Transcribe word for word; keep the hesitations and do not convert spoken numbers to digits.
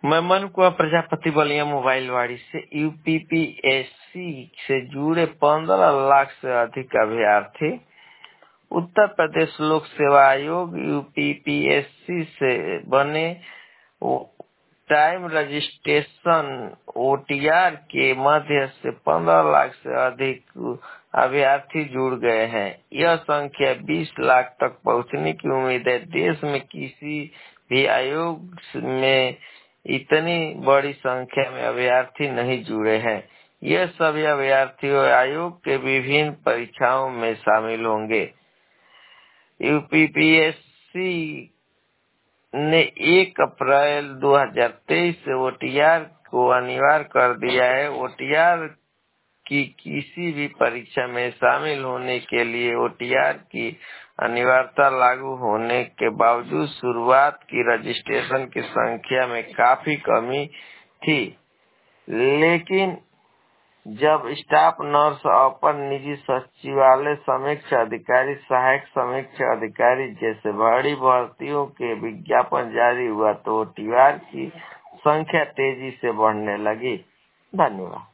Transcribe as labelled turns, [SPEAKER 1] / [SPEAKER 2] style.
[SPEAKER 1] मैं मनुकुआ प्रजापति बलिया मोबाइल वाड़ी से यूपीपीएससी से जुड़े पंद्रह लाख से अधिक अभ्यर्थी उत्तर प्रदेश लोक सेवा आयोग यूपीपीएससी से बने टाइम रजिस्ट्रेशन ओटीआर के मध्य से पंद्रह लाख से अधिक अभ्यर्थी जुड़ गए हैं। यह संख्या बीस लाख तक पहुंचने की उम्मीद है। देश में किसी भी आयोग में इतनी बड़ी संख्या में अभ्यर्थी नहीं जुड़े हैं। यह सभी अभ्यर्थी आयोग के विभिन्न परीक्षाओं में शामिल होंगे। यूपीपीएससी ने एक अप्रैल दो हज़ार तेईस से ओटीआर को अनिवार्य कर दिया है। ओटीआर की किसी भी परीक्षा में शामिल होने के लिए ओटीआर की अनिवार्यता लागू होने के बावजूद शुरुआत की रजिस्ट्रेशन की संख्या में काफी कमी थी, लेकिन जब स्टाफ नर्स, अपर निजी सचिवालय समीक्षा अधिकारी, सहायक समीक्षा अधिकारी जैसे बड़ी भर्तियों के विज्ञापन जारी हुआ तो ओटीआर की संख्या तेजी से बढ़ने लगी। धन्यवाद।